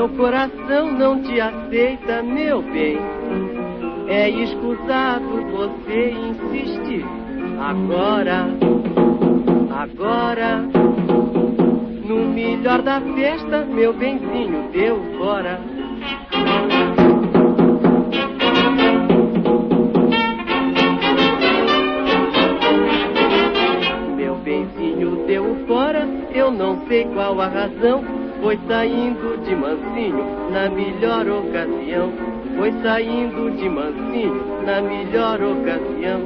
Meu coração não te aceita, meu bem. É escusado você insistir. Agora, no melhor da festa, meu benzinho deu fora. Meu benzinho deu fora, eu não sei qual a razão. Foi saindo de mansinho na melhor ocasião. Foi saindo de mansinho na melhor ocasião.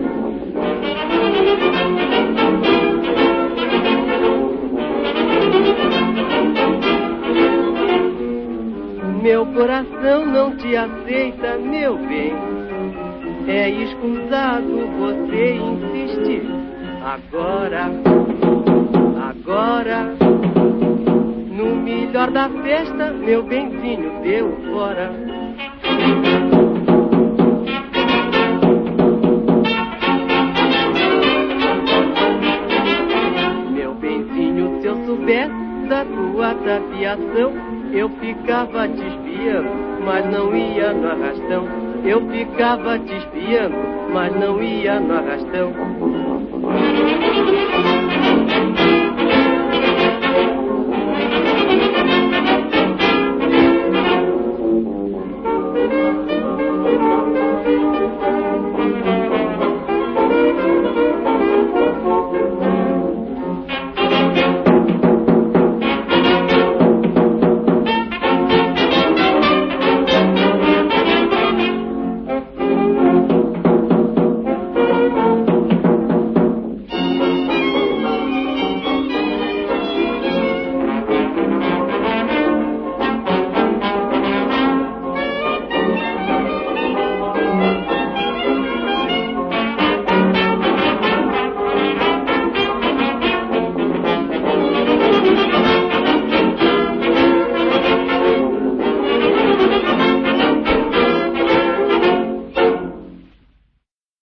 Meu coração não te aceita, meu bem. É escusado você insistir. Agora, no melhor da festa, meu benzinho deu fora. Meu benzinho, se eu soubesse da tua tapiação, eu ficava te espiando, mas não ia no arrastão. Eu ficava te espiando, mas não ia no arrastão.